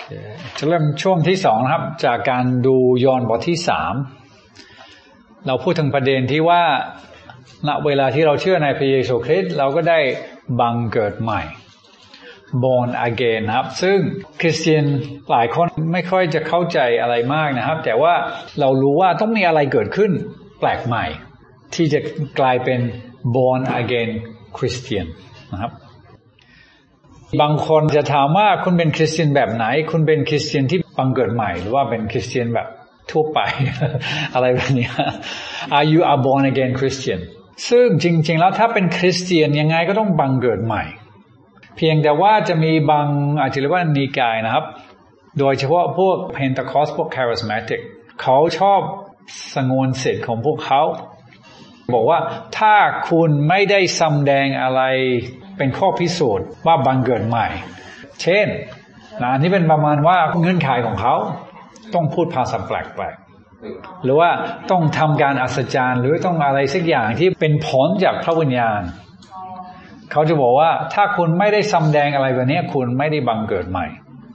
จะเริ่มช่วงที่2นะครับจากการดูยอห์นบทที่3เราพูดถึงประเด็นที่ว่าณเวลาที่เราเชื่อในพระเยซูคริสต์เราก็ได้บังเกิดใหม่ born again นะครับซึ่งคริสเตียนหลายคนไม่ค่อยจะเข้าใจอะไรมากนะครับแต่ว่าเรารู้ว่าต้องมีอะไรเกิดขึ้นแปลกใหม่ที่จะกลายเป็น born again Christian นะครับบางคนจะถามว่าคุณเป็นคริสเตียนแบบไหนคุณเป็นคริสเตียนที่บังเกิดใหม่หรือว่าเป็นคริสเตียนแบบทั่วไป อะไรแบบนี้ Are you a born again Christian ซึ่งจริงๆแล้วถ้าเป็นคริสเตียนยังไงก็ต้องบังเกิดใหม่เพียงแต่ว่าจะมีบางอาจจะเรียกว่านิกายนะครับโดยเฉพาะพวก Pentecost พวก Charismatic เขาชอบสงวนสิทธิ์ของพวกเขาบอกว่าถ้าคุณไม่ได้แสดงอะไรเป็นข้อพิสูจน์ว่าบังเกิดใหม่เช่นอันนี้เป็นประมาณว่าเงื่อนไขของเขาต้องพูดภาษาแปลกๆหรือว่าต้องทำการอัศจรรย์หรือต้องอะไรสักอย่างที่เป็นผลจากพระวิญญาณเขาจะบอกว่าถ้าคุณไม่ได้แสดงอะไรแบบนี้คุณไม่ได้บังเกิดใหม่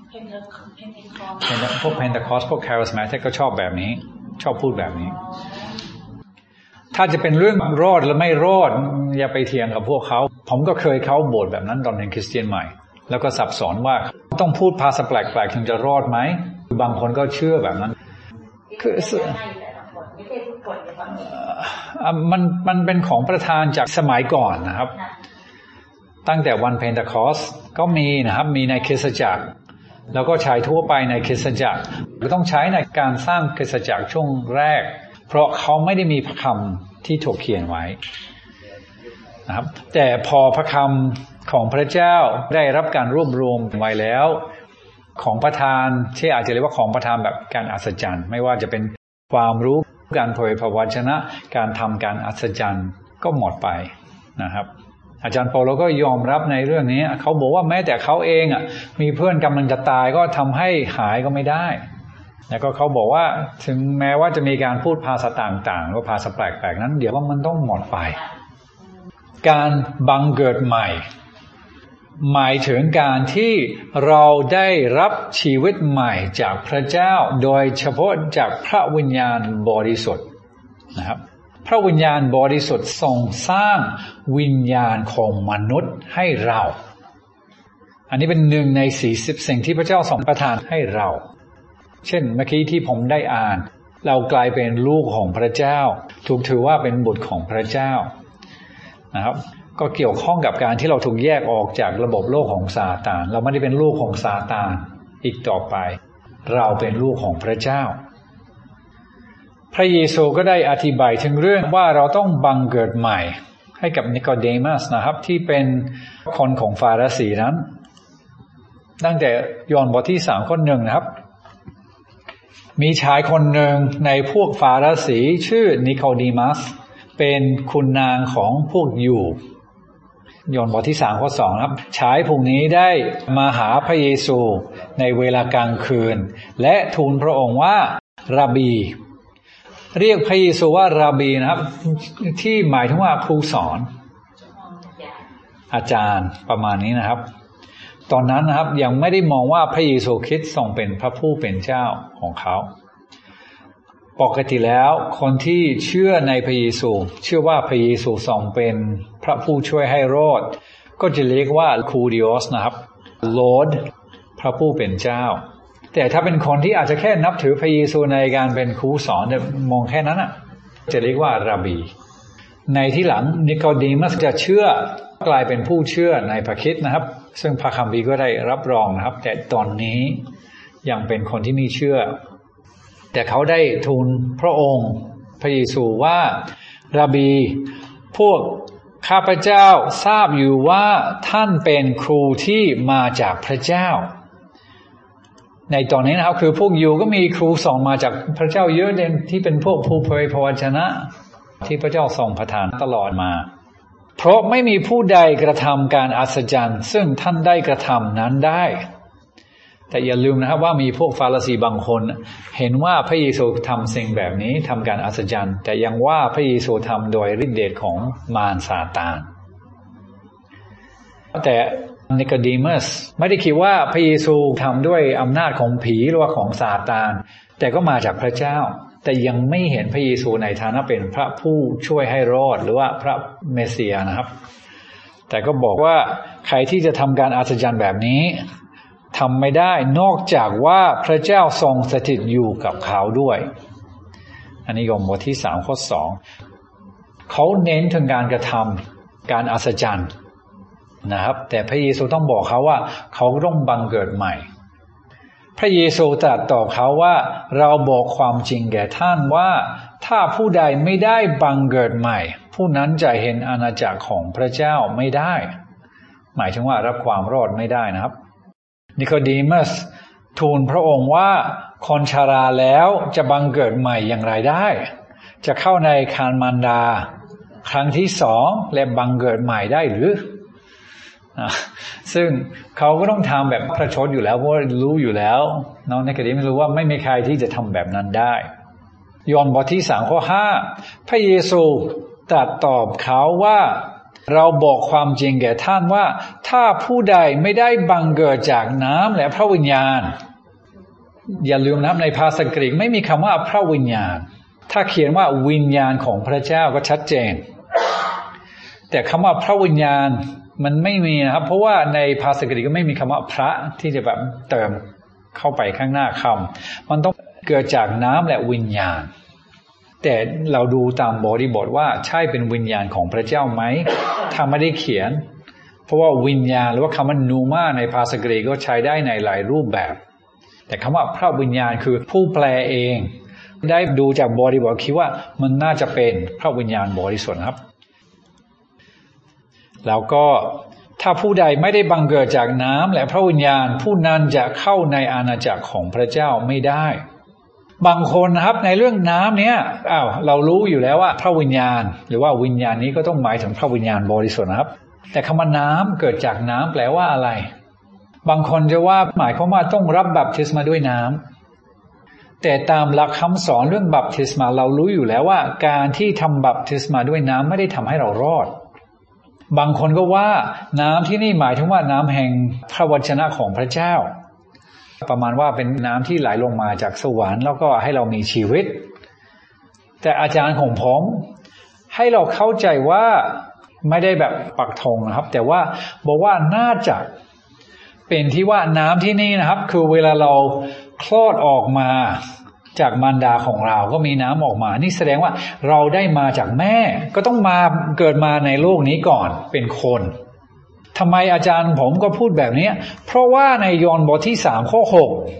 พวก Pentecost พวก Charismatic ก็ชอบแบบนี้ชอบพูดแบบนี้ถ้าจะเป็นเรื่องรอดหรือไม่รอดอย่าไปเถียงกับพวกเขาผมก็เคยเข้าโบสถ์แบบนั้นตอนเป็นคริสเตียนใหม่แล้วก็สับสนว่าต้องพูดภาษาแปลกๆถึงจะรอดไหมบางคนก็เชื่อแบบนั้นคือมันเป็นของประธานจากสมัยก่อนนะครับตั้งแต่วันเพนทะคอสก็มีนะครับมีในคริสตจักรแล้วก็ใช้ทั่วไปในคริสตจักรก็ต้องใช้ในการสร้างคริสตจักรช่วงแรกเพราะเขาไม่ได้มีพระคำที่ถูกเขียนไว้นะครับแต่พอพระคำของพระเจ้าได้รับการรวบรวมไว้แล้วของประทานที่อาจจะเรียกว่าของประทานแบบการอัศจรรย์ไม่ว่าจะเป็นความรู้การเผยพระวจนะการทำการอัศจรรย์ก็หมดไปนะครับอาจารย์เปาโลก็ยอมรับในเรื่องนี้เขาบอกว่าแม้แต่เขาเองมีเพื่อนกำลังจะตายก็ทำให้หายก็ไม่ได้แล้วก็เขาบอกว่าถึงแม้ว่าจะมีการพูดภาษาต่างๆหรือภาษาแปลกๆนั้นเดี๋ยวว่ามันต้องหมดไปการบังเกิดใหม่หมายถึงการที่เราได้รับชีวิตใหม่จากพระเจ้าโดยเฉพาะจากพระวิญญาณบริสุทธิ์นะครับพระวิญญาณบริสุทธิ์ทรงสร้างวิญญาณของมนุษย์ให้เราอันนี้เป็น1ใน40สิ่งที่พระเจ้าทรงประทานให้เราเช่นเมื่อกี้ที่ผมได้อ่านเรากลายเป็นลูกของพระเจ้าถูกถือว่าเป็นบุตรของพระเจ้านะครับก็เกี่ยวข้องกับการที่เราถูกแยกออกจากระบบโลกของซาตานเราไม่ได้เป็นลูกของซาตานอีกต่อไปเราเป็นลูกของพระเจ้าพระเยซูก็ได้อธิบายถึงเรื่องว่าเราต้องบังเกิดใหม่ให้กับนิโคเดมัสนะครับที่เป็นคนของฟาริสีนั้นตั้งแต่ยอห์นบทที่3ข้อ1นะครับมีชายคนหนึ่งในพวกฟาริสีชื่อนิโคเดมัสเป็นขุนนางของพวกยิวยอห์นบทที่3ข้อ2ครับชายผู้นี้ได้มาหาพระเยซูในเวลากลางคืนและทูลพระองค์ว่าราบีเรียกพระเยซูว่าราบีนะครับที่หมายถึงว่าครูสอนอาจารย์ประมาณนี้นะครับตอนนั้นนะครับยังไม่ได้มองว่าพระเยซูคริสต์ทรงเป็นพระผู้เป็นเจ้าของเขาปกติแล้วคนที่เชื่อในพระเยซูเชื่อว่าพระเยซูทรงเป็นพระผู้ช่วยให้รอดก็จะเรียกว่าคูริโอสนะครับ Lord พระผู้เป็นเจ้าแต่ถ้าเป็นคนที่อาจจะแค่นับถือพระเยซูในการเป็นครูสอนมองแค่นั้นจะเรียกว่าราบีในที่หลังนิโคเดมัสจะเชื่อกลายเป็นผู้เชื่อในพระคริสต์นะครับซึ่งพระคัมภีร์ก็ได้รับรองนะครับแต่ตอนนี้ยังเป็นคนที่ไม่เชื่อแต่เขาได้ทูลพระองค์พระเยซูว่าราบีพวกข้าพเจ้าทราบอยู่ว่าท่านเป็นครูที่มาจากพระเจ้าในตอนนี้นะครับคือพวกยิวก็มีครูสอนมาจากพระเจ้าเยอะเลยที่เป็นพวกผู้เผยพระวจนะที่พระเจ้าทรงประทานตลอดมาเพราะไม่มีผู้ใดกระทำการอัศจรรย์ซึ่งท่านได้กระทำนั้นได้แต่อย่าลืมนะครับว่ามีพวกฟาริสีบางคนเห็นว่าพระเยซูทำสิ่งแบบนี้ทำการอัศจรรย์แต่ยังว่าพระเยซูทำโดยฤทธิ์เดชของมารซาตานแต่นิโคดีมัสไม่ได้คิดว่าพระเยซูทำด้วยอำนาจของผีหรือว่าของซาตานแต่ก็มาจากพระเจ้าแต่ยังไม่เห็นพระเยซูในฐานะเป็นพระผู้ช่วยให้รอดหรือว่าพระเมสสิยานะครับแต่ก็บอกว่าใครที่จะทำการอัศจรรย์แบบนี้ทำไม่ได้นอกจากว่าพระเจ้าทรงสถิตอยู่กับเขาด้วยอันนี้ยอห์นบทที่3ข้อ2เขาเน้นถึงการกระทำการอัศจรรย์นะครับแต่พระเยซูต้องบอกเขาว่าเขาต้องบังเกิดใหม่พระเยซูตรัสตอบเขาว่าเราบอกความจริงแก่ท่านว่าถ้าผู้ใดไม่ได้บังเกิดใหม่ผู้นั้นจะเห็นอาณาจักรของพระเจ้าไม่ได้หมายถึงว่ารับความรอดไม่ได้นะครับนิโคดีมัสทูลพระองค์ว่าคนชราแล้วจะบังเกิดใหม่อย่างไรได้จะเข้าในครรภ์มารดาครั้งที่2และบังเกิดใหม่ได้หรือซึ่งเขาก็ต้องทำแบบประชดอยู่แล้วเพราะรู้อยู่แล้วน้องนิโคดีมัสรู้ว่าไม่มีใครที่จะทำแบบนั้นได้ยอห์นบทที่3ข้อ5พระเยซูตรัสตอบเขาว่าเราบอกความจริงแก่ท่านว่าถ้าผู้ใดไม่ได้บังเกิดจากน้ำและพระวิญญาณอย่าลืมนะครับในภาษากรีกไม่มีคำว่าพระวิญญาณถ้าเขียนว่าวิญญาณของพระเจ้าก็ชัดเจนแต่คำว่าพระวิญญาณมันไม่มีนะครับเพราะว่าในภาษากรีกก็ไม่มีคำว่าพระที่จะแบบเติมเข้าไปข้างหน้าคำมันต้องเกิดจากน้ำและวิญญาณแต่เราดูตามบริบทว่าใช่เป็นวิญญาณของพระเจ้าไหมถ้าไม่ได้เขียนเพราะว่าวิญญาณหรือว่าคำว่านูมาในภาษากรีกก็ใช้ได้ในหลายรูปแบบแต่คำว่าพระวิญญาณคือผู้แปลเองได้ดูจากบริบทคิดว่ามันน่าจะเป็นพระวิญญาณบริสุทธิ์ครับแล้วก็ถ้าผู้ใดไม่ได้บังเกิดจากน้ำและพระวิญญาณผู้นั้นจะเข้าในอาณาจักรของพระเจ้าไม่ได้บางคนนะครับในเรื่องน้ำเนี้ยเรารู้อยู่แล้วว่าพระวิญญาณหรือว่าวิญญาณนี้ก็ต้องหมายถึงพระวิญญาณบริสุทธิ์นะครับแต่คำว่าน้ำเกิดจากน้ำแปลว่าอะไรบางคนจะว่าหมายความว่าต้องรับบัพติศมาด้วยน้ำแต่ตามหลักคำสอนเรื่องบัพติศมาเรารู้อยู่แล้วว่าการที่ทำบัพติศมาด้วยน้ำไม่ได้ทำให้เรารอดบางคนก็ว่าน้ำที่นี่หมายถึงว่าน้ำแห่งพระวจนะของพระเจ้าประมาณว่าเป็นน้ำที่ไหลลงมาจากสวรรค์แล้วก็ให้เรามีชีวิตแต่อาจารย์ของผมให้เราเข้าใจว่าไม่ได้แบบปักธงนะครับแต่ว่าบอกว่าน่าจะเป็นที่ว่าน้ำที่นี่นะครับคือเวลาเราคลอดออกมาจากมารดาของเราก็มีน้ำออกมานี่แสดงว่าเราได้มาจากแม่ก็ต้องมาเกิดมาในโลกนี้ก่อนเป็นคนทำไมอาจารย์ผมก็พูดแบบนี้เพราะว่าในยอห์นบทที่3ข้อ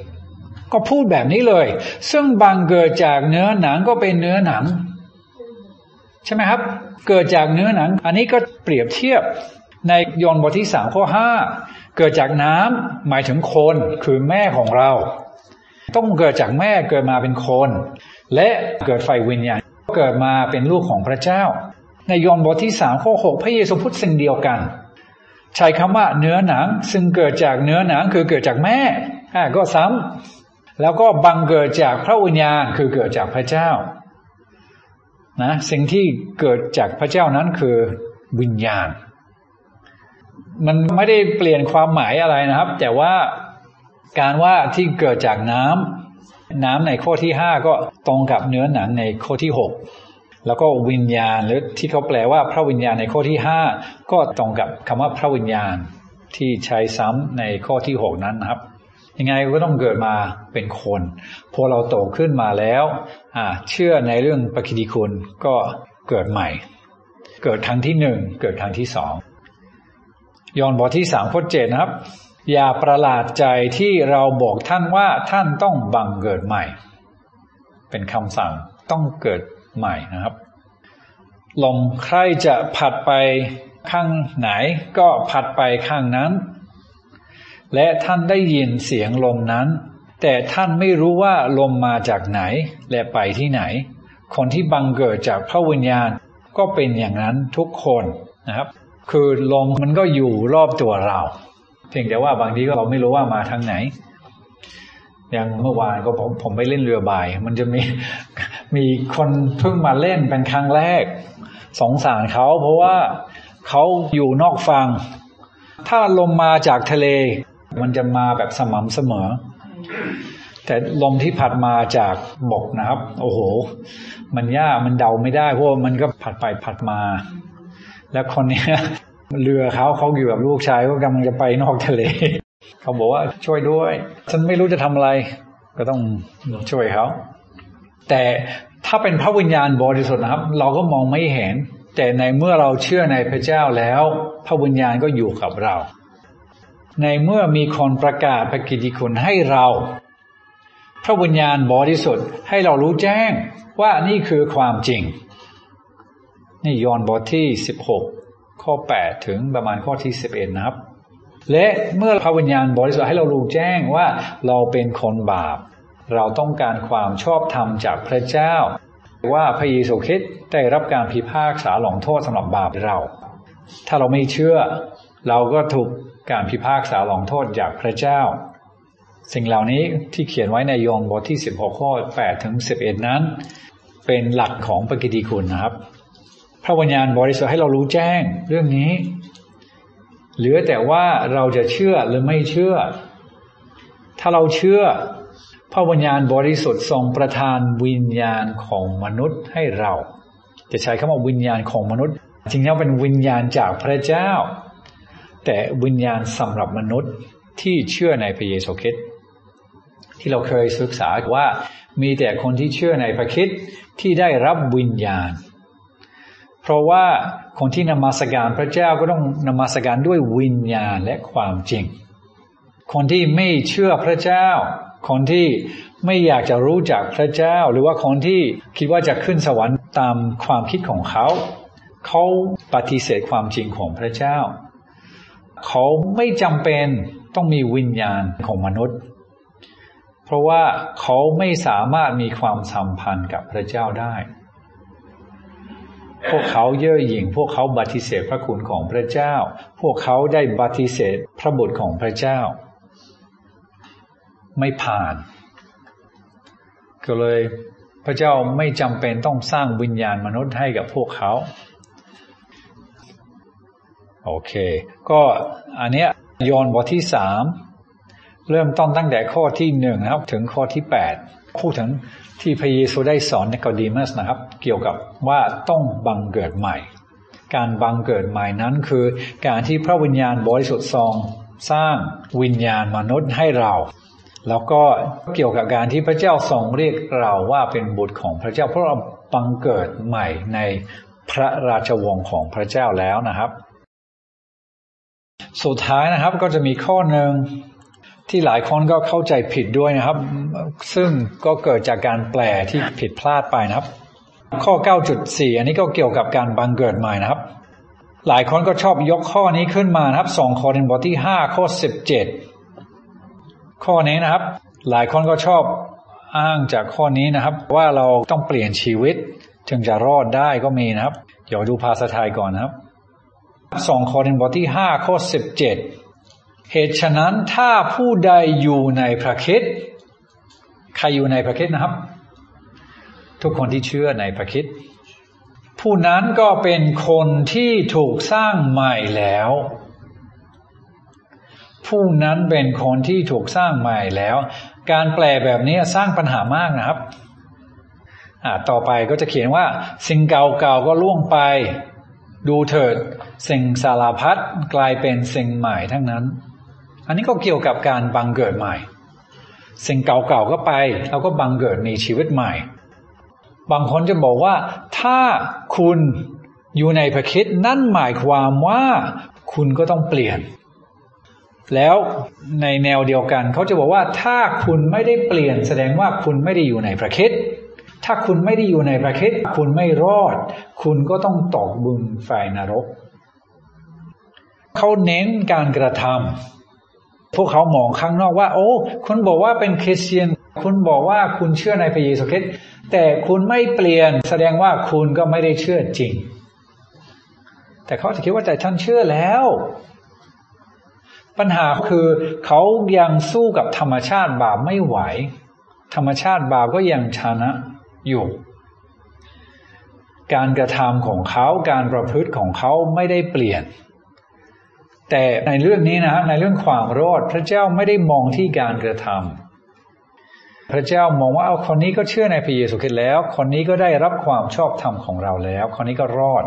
6ก็พูดแบบนี้เลยซึ่งบังเกิดจากเนื้อหนังก็เป็นเนื้อหนังใช่ไหมครับเกิดจากเนื้อหนังอันนี้ก็เปรียบเทียบในยอห์นบทที่3ข้อ5เกิดจากน้ำหมายถึงคนคือแม่ของเราต้องเกิดจากแม่เกิดมาเป็นคนและเกิดไฟวิญญาณเกิดมาเป็นลูกของพระเจ้าในยอห์นบทที่3ข้อ6พระเยซูพูดสิ่งเดียวกันใช้คำว่าเนื้อหนังซึ่งเกิดจากเนื้อหนังคือเกิดจากแม่ก็ซ้ำแล้วก็บังเกิดจากพระวิญญาณคือเกิดจากพระเจ้านะสิ่งที่เกิดจากพระเจ้านั้นคือวิญญาณมันไม่ได้เปลี่ยนความหมายอะไรนะครับแต่ว่าการว่าที่เกิดจากน้ำในข้อที่5ก็ตรงกับเนื้อหนังในข้อที่6แล้วก็วิญญาณหรือที่เขาแปลว่าพระวิญญาณในข้อที่5ก็ตรงกับคำว่าพระวิญญาณที่ใช้ซ้ำในข้อที่6นั้นนะครับยังไงก็ต้องเกิดมาเป็นคนพอเราโตขึ้นมาแล้วเชื่อในเรื่องพระคิดคุณก็เกิดใหม่เกิดครั้งที่1เกิดครั้งที่2ยอห์นบทที่3ข้อ7นะครับอย่าประหลาดใจที่เราบอกท่านว่าท่านต้องบังเกิดใหม่เป็นคำสั่งต้องเกิดใหม่นะครับลมใครจะพัดไปข้างไหนก็พัดไปข้างนั้นและท่านได้ยินเสียงลมนั้นแต่ท่านไม่รู้ว่าลมมาจากไหนและไปที่ไหนคนที่บังเกิดจากพระวิญญาณก็เป็นอย่างนั้นทุกคนนะครับคือลมมันก็อยู่รอบตัวเราเพียงแต่ว่าบางทีก็เราไม่รู้ว่ามาทางไหนอย่างเมื่อวานก็ผมไปเล่นเรือใบมันจะมีคนเพิ่งมาเล่นเป็นครั้งแรกสงสารเขาเพราะว่าเขาอยู่นอกฝั่งถ้าลมมาจากทะเลมันจะมาแบบสม่ำเสมอแต่ลมที่พัดมาจากบกนะครับโอ้โหมันยากมันเดาไม่ได้เพราะมันก็พัดไปพัดมาแล้วคนนี้เรือเขาอยู่กับลูกชายก็กำลังจะไปนอกทะเลเขาบอกว่าช่วยด้วยฉันไม่รู้จะทำอะไรก็ต้องช่วยเขาแต่ถ้าเป็นพระวิญญาณบริสุทธิ์นะครับเราก็มองไม่เห็นแต่ในเมื่อเราเชื่อในพระเจ้าแล้วพระวิญญาณก็อยู่กับเราในเมื่อมีคนประกาศพระกิตติคุณให้เราพระวิญญาณบริสุทธิ์ให้เรารู้แจ้งว่านี่คือความจริงนี่ยอห์นบทที่16ข้อ8ถึงประมาณข้อที่11นะครับและเมื่อพระวิญญาณบริสุทธิ์ให้เรารู้แจ้งว่าเราเป็นคนบาปเราต้องการความชอบธรรมจากพระเจ้าว่าพระเยซูคริสต์ได้รับการพิพากษาลงโทษสำหรับบาปเราถ้าเราไม่เชื่อเราก็ถูกการพิพากษาลงโทษจากพระเจ้าสิ่งเหล่านี้ที่เขียนไว้ในยอห์นบทที่16ข้อ8ถึง11นั้นเป็นหลักของพระกิตติคุณนะครับพระวิญญาณบริสุทธิ์ให้เรารู้แจ้งเรื่องนี้เหลือแต่ว่าเราจะเชื่อหรือไม่เชื่อถ้าเราเชื่อพระวิญญาณบริสุทธิ์ทรงประทานวิญญาณของมนุษย์ให้เราจะใช้คำว่าวิญญาณของมนุษย์จริงๆแล้วเป็นวิญญาณจากพระเจ้าแต่วิญญาณสำหรับมนุษย์ที่เชื่อในพระเยซูคริสต์ที่เราเคยศึกษาว่ามีแต่คนที่เชื่อในพระคริสต์ที่ได้รับวิญญาณเพราะว่าคนที่นมัสการพระเจ้าก็ต้องนมัสการด้วยวิญญาณและความจริงคนที่ไม่เชื่อพระเจ้าคนที่ไม่อยากจะรู้จักพระเจ้าหรือว่าคนที่คิดว่าจะขึ้นสวรรค์ตามความคิดของเขาปฏิเสธความจริงของพระเจ้าเขาไม่จำเป็นต้องมีวิญญาณของมนุษย์เพราะว่าเขาไม่สามารถมีความสัมพันธ์กับพระเจ้าได้พวกเขาเย่อหยิ่งพวกเขาปฏิเสธพระคุณของพระเจ้าพวกเขาได้ปฏิเสธพระบุตรของพระเจ้าไม่ผ่านก็เลยพระเจ้าไม่จำเป็นต้องสร้างวิญญาณมนุษย์ให้กับพวกเขาโอเคก็อันเนี้ยยอห์นบทที่3เริ่มต้นตั้งแต่ข้อที่1นะครับถึงข้อที่8พูดถึงที่พระเยซูได้สอนนิโคดีมัสนะครับเกี่ยวกับว่าต้องบังเกิดใหม่การบังเกิดใหม่นั้นคือการที่พระวิญญาณบริสุทธิ์ทรงสร้างวิญญาณมนุษย์ให้เราแล้วก็เกี่ยวกับการที่พระเจ้าทรงเรียกเราว่าเป็นบุตรของพระเจ้าเพราะเราบังเกิดใหม่ในพระราชวงศ์ของพระเจ้าแล้วนะครับสุดท้ายนะครับก็จะมีข้อหนึ่งที่หลายคนก็เข้าใจผิดด้วยนะครับซึ่งก็เกิดจากการแปลที่ผิดพลาดไปนะครับข้อ 9.4 อันนี้ก็เกี่ยวกับการบังเกิดใหม่นะครับหลายคนก็ชอบยกข้อนี้ขึ้นมานะครับ2 โครินธ์บทที่5ข้อ17ข้อนี้นะครับหลายคนก็ชอบอ้างจากข้อนี้นะครับว่าเราต้องเปลี่ยนชีวิตถึงจะรอดได้ก็มีนะครับเดี๋ยวดูภาษาไทยก่อนนะครับ2 โครินธ์บทที่5ข้อ17เหตุฉะนั้นถ้าผู้ใดอยู่ในพระคริสต์ใครอยู่ในพระคริสต์นะครับทุกคนที่เชื่อในพระคริสต์ผู้นั้นก็เป็นคนที่ถูกสร้างใหม่แล้วผู้นั้นเป็นคนที่ถูกสร้างใหม่แล้วการแปลแบบนี้สร้างปัญหามากนะครับต่อไปก็จะเขียนว่าสิ่งเก่าๆก็ล่วงไปดูเถิดสิ่งสารพัดกลายเป็นสิ่งใหม่ทั้งนั้นอันนี้ก็เกี่ยวกับการบังเกิดใหม่สิ่งเก่าๆก็ไปแล้วก็บังเกิดมีชีวิตใหม่บางคนจะบอกว่าถ้าคุณอยู่ในพระคริสต์นั่นหมายความว่าคุณก็ต้องเปลี่ยนแล้วในแนวเดียวกันเขาจะบอกว่าถ้าคุณไม่ได้เปลี่ยนแสดงว่าคุณไม่ได้อยู่ในพระคริสต์ถ้าคุณไม่ได้อยู่ในพระคริสต์คุณไม่รอดคุณก็ต้องตกบึงไฟนรกเขาเน้นการกระทำพวกเขามองข้างนอกว่าโอ้คุณบอกว่าเป็นคริสเตียนคุณบอกว่าคุณเชื่อในพระเยซูคริสต์แต่คุณไม่เปลี่ยนแสดงว่าคุณก็ไม่ได้เชื่อจริงแต่เขาจะคิดว่าแต่ท่านเชื่อแล้วปัญหาคือเขายังสู้กับธรรมชาติบาปไม่ไหวธรรมชาติบาปก็ยังชนะอยู่การกระทำของเขาการประพฤติของเขาไม่ได้เปลี่ยนแต่ในเรื่องนี้นะครับในเรื่องความรอดพระเจ้าไม่ได้มองที่การกระทำพระเจ้ามองว่าคนนี้ก็เชื่อในพระเยซูคริสต์แล้วคนนี้ก็ได้รับความชอบธรรมของเราแล้วคนนี้ก็รอด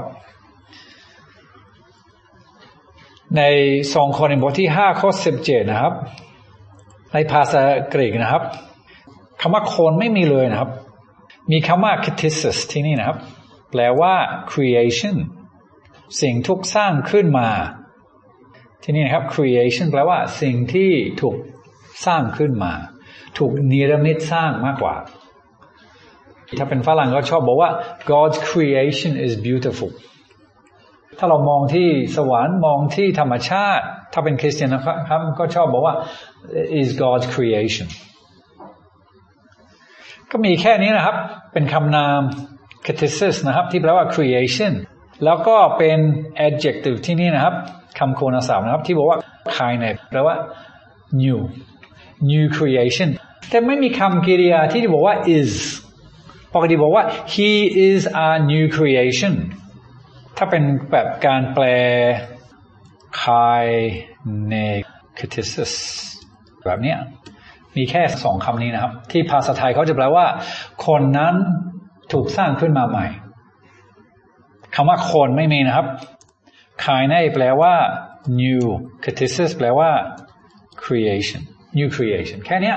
ใน2 โครินธ์บทที่5ข้อ17นะครับในภาษากรีกนะครับคำว่าคนไม่มีเลยนะครับมีคำว่า kathesis ที่นี่นะครับแปลว่า creation สิ่งถูกสร้างขึ้นมาที่นี่นะครับ creation แปลว่าสิ่งที่ถูกสร้างขึ้นมาถูกนิรมิตสร้างมากกว่าถ้าเป็นฝรั่งก็ชอบบอกว่า God's creation is beautiful ถ้าเรามองที่สวรรค์มองที่ธรรมชาติถ้าเป็นคริสเตียนนะครับก็ชอบบอกว่า is God's creation ก็มีแค่นี้นะครับเป็นคำนาม kathesis นะครับที่แปลว่า creation แล้วก็เป็น adjective ที่นี่นะครับคำคุณศัพท์นะครับที่บอกว่าภายในแปลว่า new creation แต่ไม่มีคำกริยาที่บอกว่า is ปกติบอกว่า he is a new creation ถ้าเป็นแบบการแปล kathesis แบบเนี้ยมีแค่2 คำนี้นะครับที่ภาษาไทยเขาจะแปลว่าคนนั้นถูกสร้างขึ้นมาใหม่คำว่าคนไม่มีนะครับkaine แปลว่า new kathesis แปลว่า creation new creation แค่นี้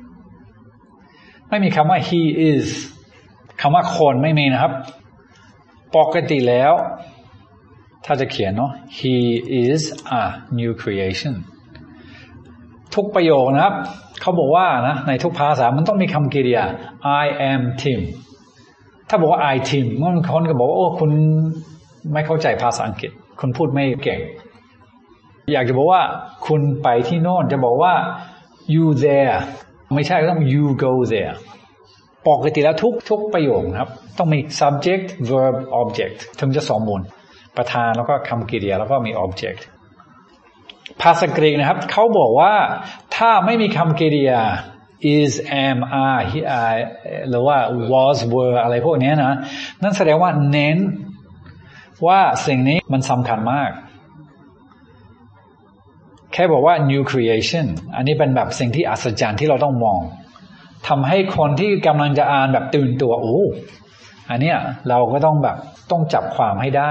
ไม่มีคำว่า he is คำว่าคนไม่มีนะครับปกติแล้วถ้าจะเขียนเนาะ he is a new creation ทุกประโยคนะครับเขาบอกว่านะในทุกภาษามันต้องมีคำกริยา I am Tim ถ้าบอกว่า I Tim บางคนก็บอกว่าโอ้คุณไม่เข้าใจภาษาอังกฤษคุณพูดไม่เก่งอยากจะบอกว่าคุณไปที่โน่นจะบอกว่า you there ไม่ใช่ต้อง you go there ปกติแล้วทุกประโยคครับต้องมี subject verb object ถึงจะสมบูรณ์ประธานแล้วก็คำกริยาแล้วก็มี object ภาษากรีกนะครับเขาบอกว่าถ้าไม่มีคำกริยา is am are he are หรือว่า was were อะไรพวกนี้นะนั่นแสดงว่าเน้นว่าสิ่งนี้มันสำคัญมากแค่บอกว่า new creation อันนี้เป็นแบบสิ่งที่อัศจรรย์ที่เราต้องมองทำให้คนที่กำลังจะอ่านแบบตื่นตัวโอ้อันเนี้ยเราก็ต้องจับความให้ได้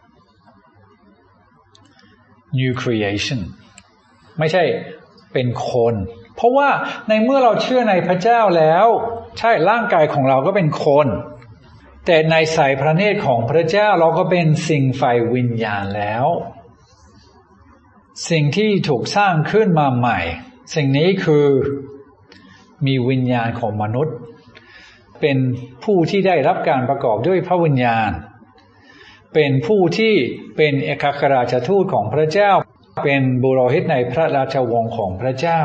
new creation ไม่ใช่เป็นคนเพราะว่าในเมื่อเราเชื่อในพระเจ้าแล้วใช่ร่างกายของเราก็เป็นคนแต่ในสายพระเนตรของพระเจ้าเราก็เป็นสิ่งฝ่ายวิญญาณแล้วสิ่งที่ถูกสร้างขึ้นมาใหม่สิ่งนี้คือมีวิญญาณของมนุษย์เป็นผู้ที่ได้รับการประกอบด้วยพระวิญญาณเป็นผู้ที่เป็นเอกอัครราชทูตของพระเจ้าเป็นบุโรหิตในพระราชวงศ์ของพระเจ้า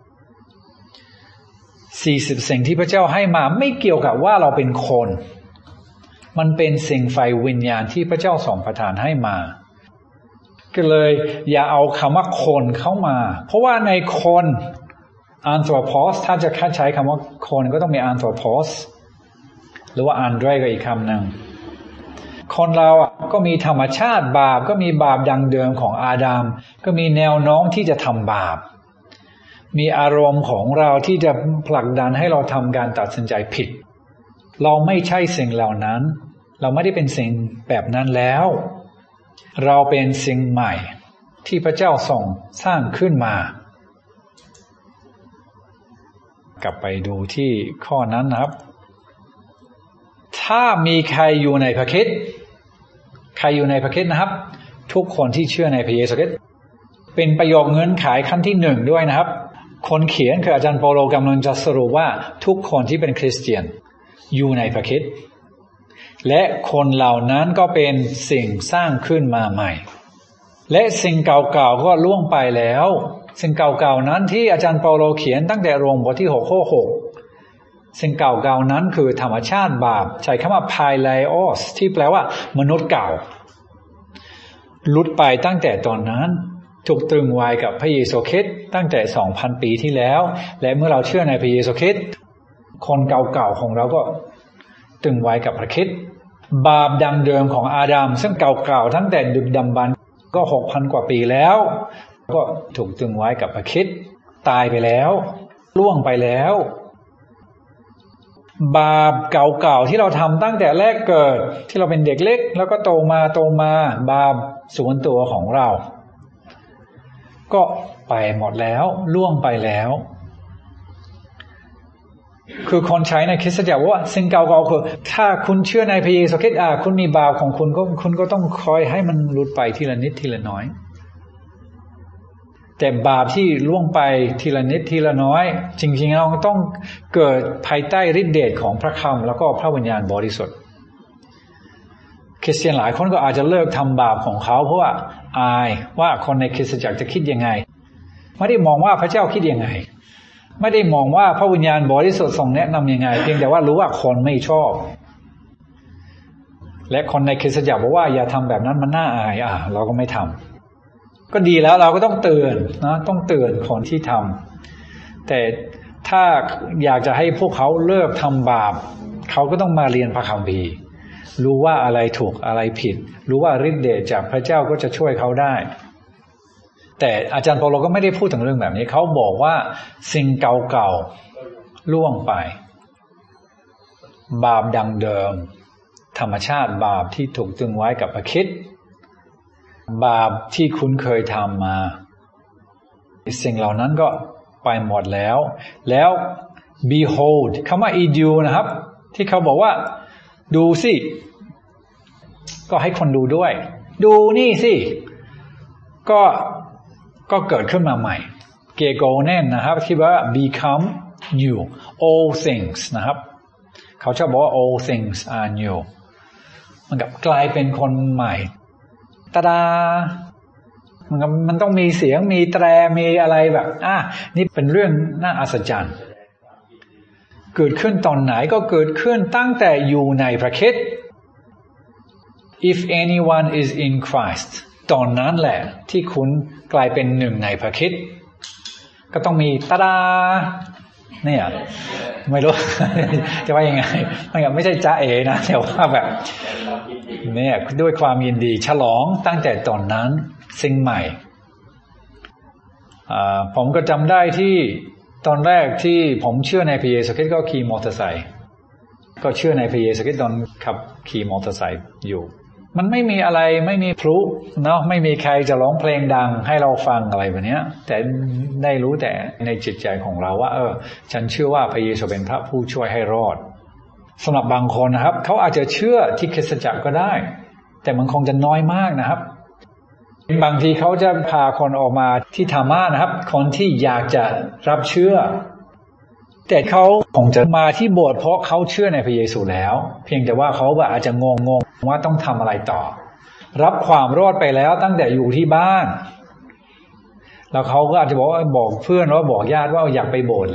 40สิ่งที่พระเจ้าให้มาไม่เกี่ยวกับว่าเราเป็นคนมันเป็นสิ่งฝ่ายวิญญาณที่พระเจ้าทรงประทานให้มาก็เลยอย่าเอาคำว่าคนเข้ามาเพราะว่าในคน anthropos ถ้าจะใช้คำว่าคนก็ต้องมี anthropos หรือว่า andre ก็อีกคำหนึ่งคนเราก็มีธรรมชาติบาปก็มีบาปดังเดิมของอาดัมก็มีแนวโน้มที่จะทำบาปมีอารมณ์ของเราที่จะผลักดันให้เราทำการตัดสินใจผิดเราไม่ใช่สิ่งเหล่านั้นเราไม่ได้เป็นสิ่งแบบนั้นแล้วเราเป็นสิ่งใหม่ที่พระเจ้าทรงสร้างขึ้นมากลับไปดูที่ข้อนั้นนะครับถ้ามีใครอยู่ในพระคริสต์ใครอยู่ในพระคริสต์นะครับทุกคนที่เชื่อในพระเยซูคริสต์เป็นประโยคเงื่อนไขขั้นที่1ด้วยนะครับคนเขียนคืออาจารย์เปาโลกำลังจะสรุปว่าทุกคนที่เป็นคริสเตียนอยู่ในพระคริสต์และคนเหล่านั้นก็เป็นสิ่งสร้างขึ้นมาใหม่และสิ่งเก่าๆก็ล่วงไปแล้วสิ่งเก่าๆนั้นที่อาจารย์เปาโลเขียนตั้งแต่โรมบทที่6ข้อ6สิ่งเก่าๆนั้นคือธรรมชาติบาปใช้คำว่า Paileios ที่แปลว่ามนุษย์เก่าหลุดไปตั้งแต่ตอนนั้นถูกตรึงไว้กับพระเยซูคริสต์ตั้งแต่ 2,000 ปีที่แล้วและเมื่อเราเชื่อในพระเยซูคริสต์คนเก่าๆของเราก็ตรึงไว้กับพระคริสต์บาปดังเดิมของอาดัมซึ่งเก่าๆตั้งแต่ดึกดำบรรพ์ก็ 6,000 กว่าปีแล้วก็ถูกตึงไว้กับพระคริสต์ตายไปแล้วล่วงไปแล้วบาปเก่าๆที่เราทำตั้งแต่แรกเกิดที่เราเป็นเด็กเล็กแล้วก็โตมาบาปส่วนตัวของเราก็ไปหมดแล้วล่วงไปแล้วคือคนใช้ในคริสตจักรว่าสิ่งเก่าๆคือถ้าคุณเชื่อในพระเยซูคริสต์คุณมีบาปของคุณก็ต้องคอยให้มันหลุดไปทีละนิดทีละน้อยแต่บาปที่ล่วงไปทีละนิดทีละน้อยจริงๆเราต้องเกิดภายใต้ฤทธิเดชของพระคำแล้วก็พระวิญญาณบริสุทธิ์คริสเตียนหลายคนก็อาจจะเลิกทำบาปของเขาเพราะว่าอายว่าคนในคริสตจักรจะคิดยังไงไม่ได้มองว่าพระเจ้าคิดยังไงไม่ได้มองว่าพระวิญญาณบริสุทธิ์ทรงแนะนำยังไงเพียงแต่ว่ารู้ว่าคนไม่ชอบและคนในคริสตจักรบอกว่าอย่าทำแบบนั้นมันน่าอายเราก็ไม่ทำก็ดีแล้วเราก็ต้องเตือนนะต้องเตือนคนที่ทำแต่ถ้าอยากจะให้พวกเขาเลิกทำบาปเขาก็ต้องมาเรียนพระคัมภีร์รู้ว่าอะไรถูกอะไรผิดรู้ว่าฤทธิ์เดชจากพระเจ้าก็จะช่วยเขาได้แต่อาจารย์เปาโลก็ไม่ได้พูดถึงเรื่องแบบนี้เขาบอกว่าสิ่งเก่าๆล่วงไปบาปดังเดิมธรรมชาติบาปที่ถูกตึงไว้กับพระคริสต์บาปที่คุณเคยทำมาสิ่งเหล่านั้นก็ไปหมดแล้วแล้ว behold คำว่า edu นะครับที่เขาบอกว่าดูสิก็ให้คนดูด้วยดูนี่สิก็เกิดขึ้นมาใหม่เกโกเน่นนะครับที่ว่า become new all things นะครับเขาชอบบอกว่า all things are new มันกับกลายเป็นคนใหม่ตาดามันต้องมีเสียงมีแตรมีอะไรแบบนี่เป็นเรื่องน่าอัศจรรย์เกิดขึ้นตอนไหนก็เกิดขึ้นตั้งแต่อยู่ในพระคริสต์ if anyone is in Christ ตอนนั้นแหละที่คุณกลายเป็นหนึ่งในพระคริสต์ก็ต้องมีตาดาเนี่ยไม่รู้ จะว่ายังไงไม่ใช่จ๊ะเอ๋นะแต่ว่าแบบเนี่ยด้วยความยินดีฉลองตั้งแต่ตอนนั้นสิ่งใหม่ผมก็จำได้ที่ตอนแรกที่ผมเชื่อในพระเยซูคริสต์ก็ขี่มอเตอร์ไซค์ก็เชื่อในพระเยซูคริสต์ตอนขับขี่มอเตอร์ไซค์อยู่มันไม่มีอะไรไม่มีพลุเนาะไม่มีใครจะร้องเพลงดังให้เราฟังอะไรแบบนี้แต่ได้รู้แต่ในจิตใจของเราว่าฉันเชื่อว่าพระเยซูเป็นพระผู้ช่วยให้รอดสำหรับบางคนนะครับเขาอาจจะเชื่อที่คริสตจักรก็ได้แต่มันคงจะน้อยมากนะครับบางทีเขาจะพาคนออกมาที่ธรรมะนะครับคนที่อยากจะรับเชื่อแต่เขาคงจะมาที่โบสถ์เพราะเขาเชื่อในพระเยซูแล้วเพียงแต่ว่าเขาอาจจะงงว่าต้องทำอะไรต่อรับความรอดไปแล้วตั้งแต่อยู่ที่บ้านแล้วเขาก็อาจจะบอกเพื่อนว่าบอกญาติว่าอยากไปโบสถ์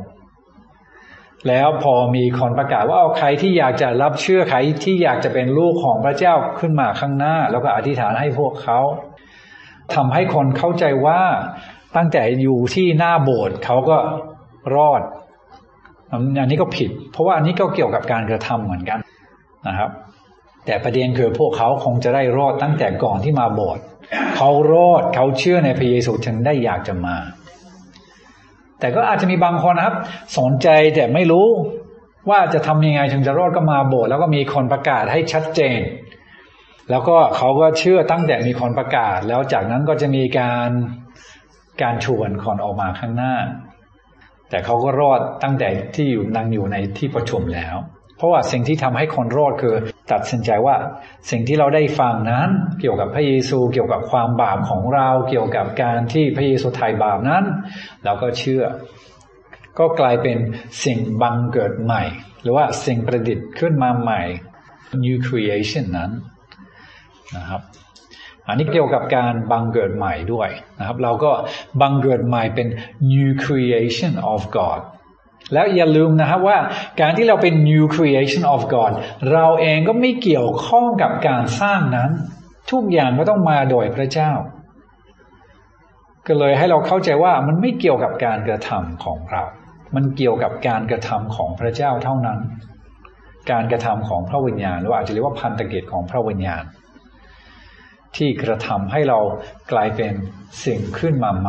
แล้วพอมีคนประกาศว่าใครที่อยากจะรับเชื่อใครที่อยากจะเป็นลูกของพระเจ้าขึ้นมาข้างหน้าแล้วก็อธิษฐานให้พวกเขาทำให้คนเข้าใจว่าตั้งแต่อยู่ที่หน้าโบสถ์เขาก็รอดอันนี้ก็ผิดเพราะว่าอันนี้ก็เกี่ยวกับการกระทำเหมือนกันนะครับแต่ประเด็นคือพวกเขาคงจะได้รอดตั้งแต่ก่อนที่มาโบสถ์เขารอดเขาเชื่อในพระเยซูถึงได้อยากจะมาแต่ก็อาจจะมีบางคนนะครับสนใจแต่ไม่รู้ว่าจะทำยังไงถึงจะรอดก็มาโบสถ์แล้วก็มีคนประกาศให้ชัดเจนแล้วก็เขาก็เชื่อตั้งแต่มีคนประกาศแล้วจากนั้นก็จะมีการชวนคนออกมาข้างหน้าแต่เขาก็รอดตั้งแต่ที่นั่งอยู่ในที่ประชุมแล้วเพราะว่าสิ่งที่ทำให้คนรอดคือตัดสินใจว่าสิ่งที่เราได้ฟังนั้นเกี่ยวกับพระเยซูเกี่ยวกับความบาปของเราเกี่ยวกับการที่พระเยซูไถ่บาปนั้นเราก็เชื่อก็กลายเป็นสิ่งบังเกิดใหม่หรือว่าสิ่งประดิษฐ์ขึ้นมาใหม่ new creation นั้นนะครับอันนี้เกี่ยวกับการบังเกิดใหม่ด้วยนะครับเราก็บังเกิดใหม่เป็น new creation of God แล้วอย่าลืมนะครับว่าการที่เราเป็น new creation of God เราเองก็ไม่เกี่ยวข้องกับการสร้างนั้นทุกอย่างก็ต้องมาโดยพระเจ้าก็เลยให้เราเข้าใจว่ามันไม่เกี่ยวกับการกระทำของเรามันเกี่ยวกับการกระทำของพระเจ้าเท่านั้นการกระทำของพระวิญญาณหรืออาจจะเรียกว่าพันธกิจของพระวิญญาณที่กระทำให้เรากลายเป็นสิ่งขึ้นมาใหม่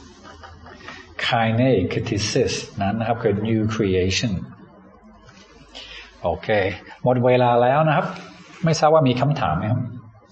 Kinesis นั้นนะครับคือ new creation โอเคหมดเวลาแล้วนะครับไม่ทราบว่ามีคำถามไหมครับ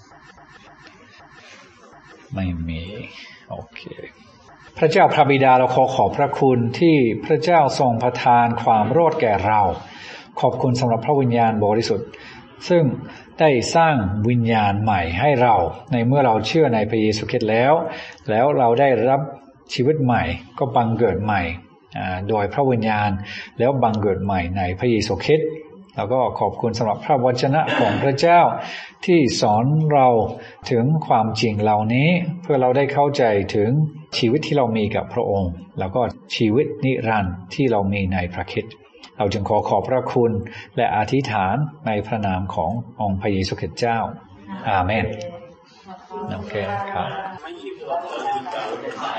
ไม่มีโอเคพระเจ้าพระบิดาเราขอบพระคุณที่พระเจ้าทรงประทานความรอดแก่เราขอบคุณสำหรับพระวิญญาณบริสุทธิ์ซึ่งได้สร้างวิญญาณใหม่ให้เราในเมื่อเราเชื่อในพระเยซูคริสต์แล้วเราได้รับชีวิตใหม่ก็บังเกิดใหม่โดยพระวิญญาณแล้วบังเกิดใหม่ในพระเยซูคริสต์แล้วก็ขอบคุณสำหรับพระวจนะของพระเจ้าที่สอนเราถึงความจริงเหล่านี้เพื่อเราได้เข้าใจถึงชีวิตที่เรามีกับพระองค์แล้วก็ชีวิตนิรันดร์ที่เรามีในพระคริสต์เราจึงขอบพระคุณและอธิษฐานในพระนามขององค์พระเยซูคริสต์เจ้าอาเมนโอเคครับ